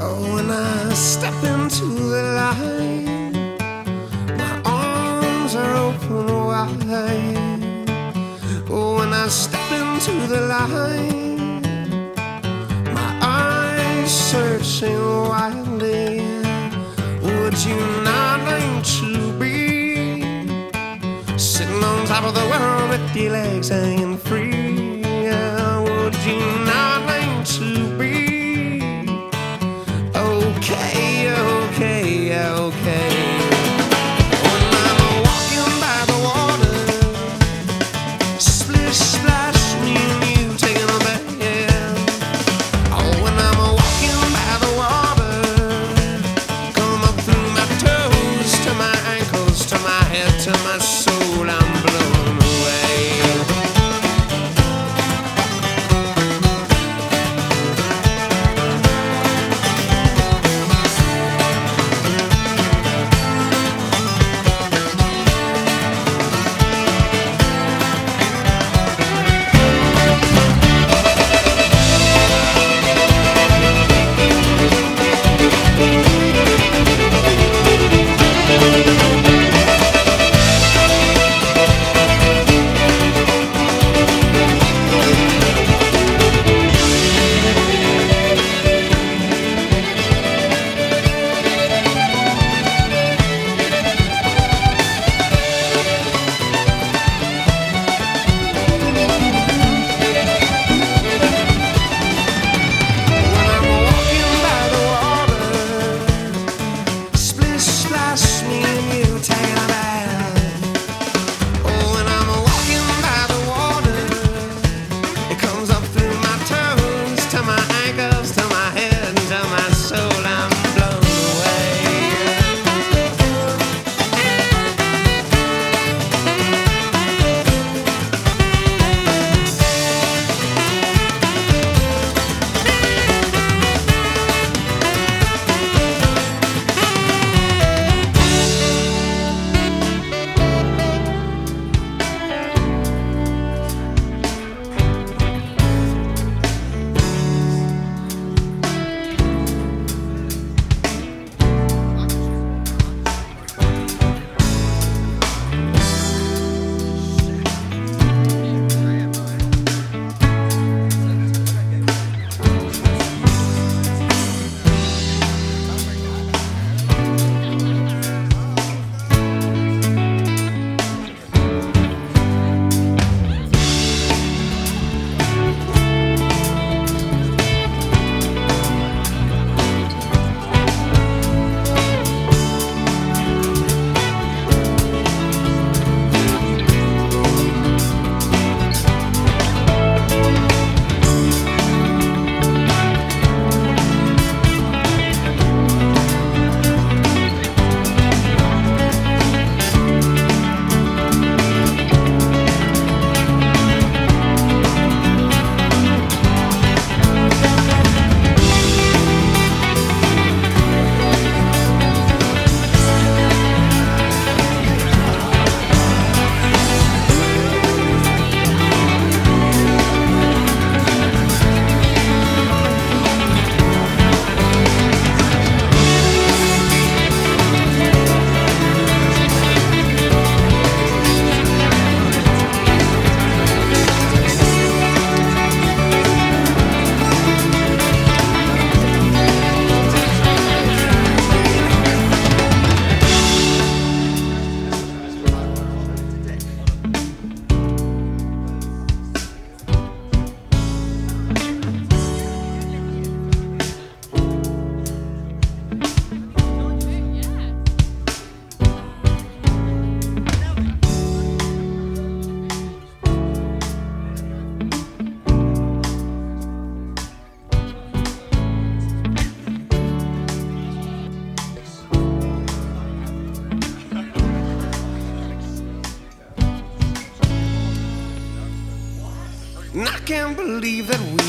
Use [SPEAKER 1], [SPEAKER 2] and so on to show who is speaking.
[SPEAKER 1] Oh, when I step into the light, my arms are open wide. Oh, when I step into the light, my eyes searching wildly. Would you not like to be sitting on top of the world with your legs hanging free? Yeah, would you not like to be okay, okay, okay? When I'm walking by the water, splish splash, me and you taking a bath. Oh, when I'm walking by the water, come up through my toes to my ankles, to my head, to my soul, I'm blown away. And I can't believe that we